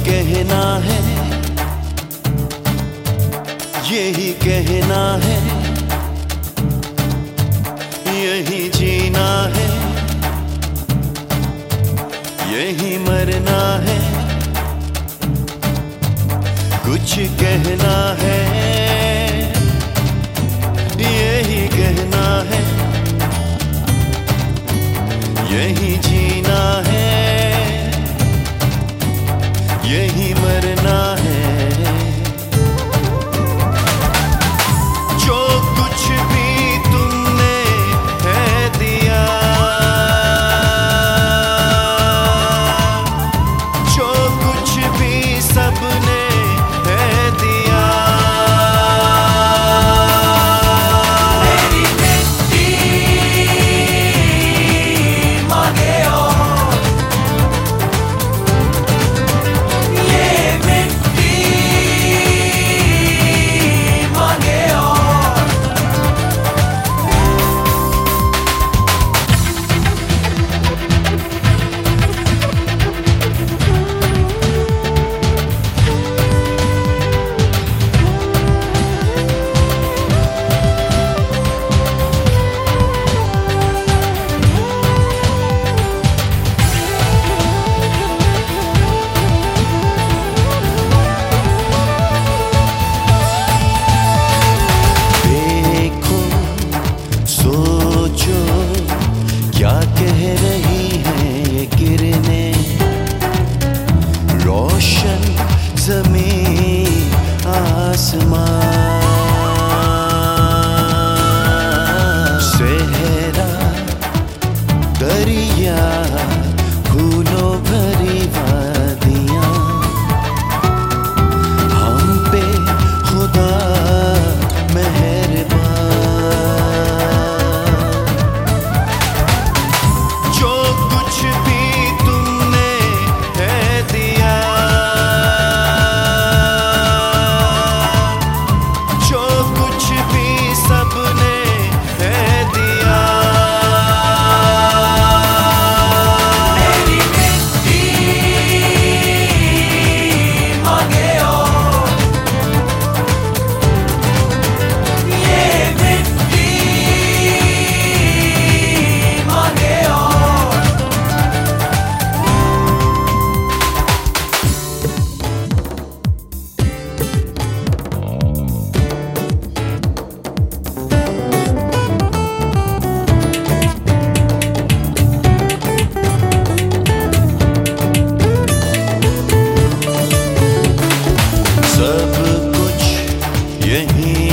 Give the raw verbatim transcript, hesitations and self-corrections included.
कहना है, यही कहना है, यही जीना है, यही मरना है। कुछ कहना है, यही कहना है, यही जीना है, यही मरना है। जो कुछ भी तुमने है दिया, जो कुछ भी सबने है दिया, मेरी मिट्टी मांगे और ये मिट्टी मांगे और देखो सोचो क्या कह रही हैं ये किरणें, रोशन ज़मीं आसमां, सहरा दरिया फूलों भरी वादियां, हम पे खुदा मेहरबान। जो कुछ भी तुमने है दिया, जो कुछ भी सबने है दिया, मेरी मिट्टी मांगे और ये मिट्टी मांगे और सब कुछ यही